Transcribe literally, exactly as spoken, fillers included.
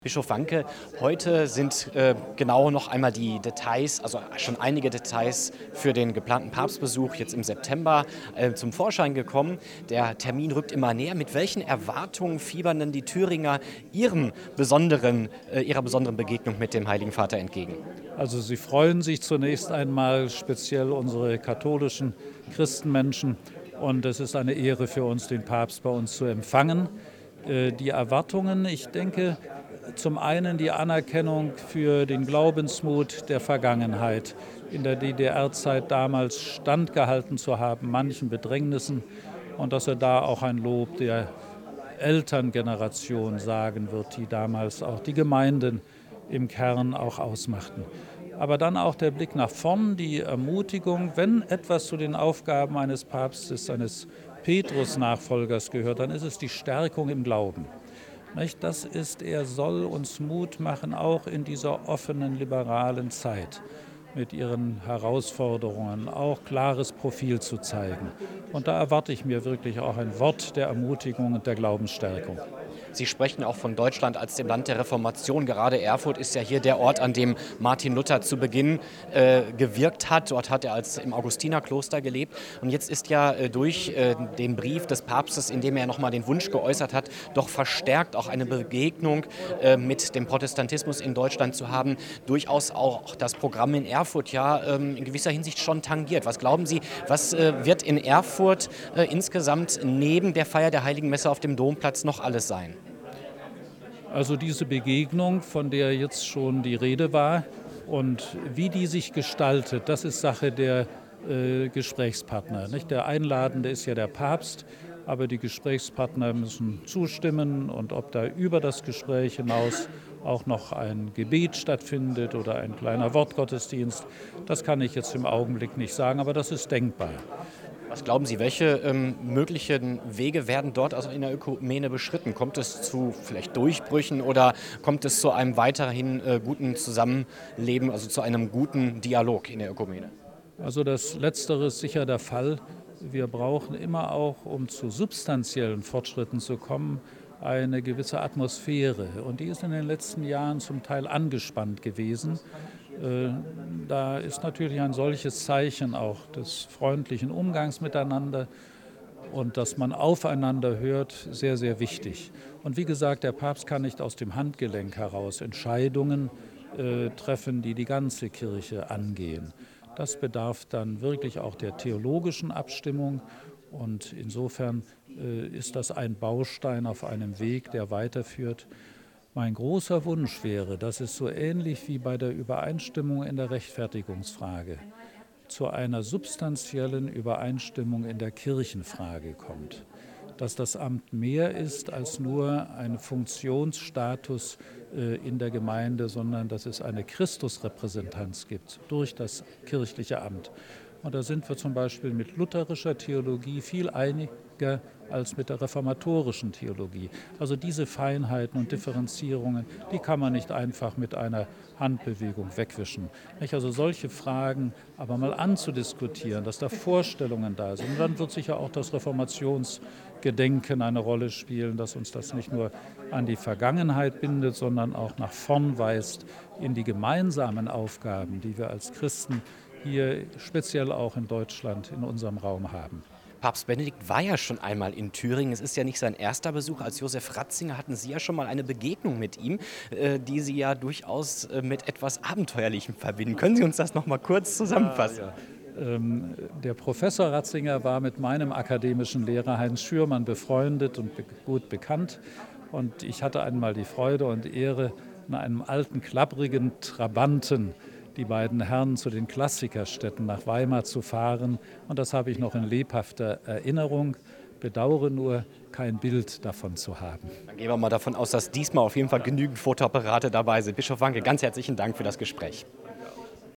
Bischof Wanke, heute sind äh, genau noch einmal die Details, also schon einige Details für den geplanten Papstbesuch jetzt im September äh, zum Vorschein gekommen. Der Termin rückt immer näher. Mit welchen Erwartungen fiebern denn die Thüringer ihrem besonderen, äh, ihrer besonderen Begegnung mit dem Heiligen Vater entgegen? Also sie freuen sich zunächst einmal, speziell unsere katholischen Christenmenschen. Und es ist eine Ehre für uns, den Papst bei uns zu empfangen. Äh, die Erwartungen, ich denke, zum einen die Anerkennung für den Glaubensmut der Vergangenheit, in der D D R-Zeit damals standgehalten zu haben, manchen Bedrängnissen, und dass er da auch ein Lob der Elterngeneration sagen wird, die damals auch die Gemeinden im Kern auch ausmachten. Aber dann auch der Blick nach vorn, die Ermutigung, wenn etwas zu den Aufgaben eines Papstes, eines Petrus-Nachfolgers gehört, dann ist es die Stärkung im Glauben. Das ist, er soll uns Mut machen, auch in dieser offenen, liberalen Zeit mit ihren Herausforderungen auch klares Profil zu zeigen. Und da erwarte ich mir wirklich auch ein Wort der Ermutigung und der Glaubensstärkung. Sie sprechen auch von Deutschland als dem Land der Reformation. Gerade Erfurt ist ja hier der Ort, an dem Martin Luther zu Beginn äh, gewirkt hat. Dort hat er als im Augustinerkloster gelebt. Und jetzt ist ja äh, durch äh, den Brief des Papstes, in dem er nochmal den Wunsch geäußert hat, doch verstärkt auch eine Begegnung äh, mit dem Protestantismus in Deutschland zu haben, durchaus auch das Programm in Erfurt ja ähm, in gewisser Hinsicht schon tangiert. Was glauben Sie, was äh, wird in Erfurt äh, insgesamt neben der Feier der Heiligen Messe auf dem Domplatz noch alles sein? Also diese Begegnung, von der jetzt schon die Rede war, und wie die sich gestaltet, das ist Sache der äh, Gesprächspartner. Nicht? Der Einladende ist ja der Papst, aber die Gesprächspartner müssen zustimmen, und ob da über das Gespräch hinaus auch noch ein Gebet stattfindet oder ein kleiner Wortgottesdienst, das kann ich jetzt im Augenblick nicht sagen, aber das ist denkbar. Was glauben Sie, welche ähm, möglichen Wege werden dort also in der Ökumene beschritten? Kommt es zu vielleicht Durchbrüchen oder kommt es zu einem weiterhin äh, guten Zusammenleben, also zu einem guten Dialog in der Ökumene? Also das Letztere ist sicher der Fall. Wir brauchen immer auch, um zu substanziellen Fortschritten zu kommen, eine gewisse Atmosphäre. Und die ist in den letzten Jahren zum Teil angespannt gewesen. Da ist natürlich ein solches Zeichen auch des freundlichen Umgangs miteinander und dass man aufeinander hört, sehr, sehr wichtig. Und wie gesagt, der Papst kann nicht aus dem Handgelenk heraus Entscheidungen äh, treffen, die die ganze Kirche angehen. Das bedarf dann wirklich auch der theologischen Abstimmung, und insofern äh, ist das ein Baustein auf einem Weg, der weiterführt. Mein großer Wunsch wäre, dass es so ähnlich wie bei der Übereinstimmung in der Rechtfertigungsfrage zu einer substanziellen Übereinstimmung in der Kirchenfrage kommt. Dass das Amt mehr ist als nur ein Funktionsstatus äh, in der Gemeinde, sondern dass es eine Christusrepräsentanz gibt durch das kirchliche Amt. Und da sind wir zum Beispiel mit lutherischer Theologie viel einiger als mit der reformatorischen Theologie. Also diese Feinheiten und Differenzierungen, die kann man nicht einfach mit einer Handbewegung wegwischen. Also solche Fragen aber mal anzudiskutieren, dass da Vorstellungen da sind. Und dann wird sicher auch das Reformationsgedenken eine Rolle spielen, dass uns das nicht nur an die Vergangenheit bindet, sondern auch nach vorn weist in die gemeinsamen Aufgaben, die wir als Christen hier speziell auch in Deutschland in unserem Raum haben. Papst Benedikt war ja schon einmal in Thüringen. Es ist ja nicht sein erster Besuch. Als Josef Ratzinger hatten Sie ja schon mal eine Begegnung mit ihm, die Sie ja durchaus mit etwas Abenteuerlichem verbinden. Können Sie uns das noch mal kurz zusammenfassen? Ja, ja. Ähm, der Professor Ratzinger war mit meinem akademischen Lehrer Heinz Schürmann befreundet und be- gut bekannt. Und ich hatte einmal die Freude und Ehre, in einem alten, klapprigen Trabanten die beiden Herren zu den Klassikerstädten nach Weimar zu fahren. Und das habe ich noch in lebhafter Erinnerung. Bedauere nur, kein Bild davon zu haben. Dann gehen wir mal davon aus, dass diesmal auf jeden Fall genügend Fotoapparate dabei sind. Bischof Wanke, ganz herzlichen Dank für das Gespräch.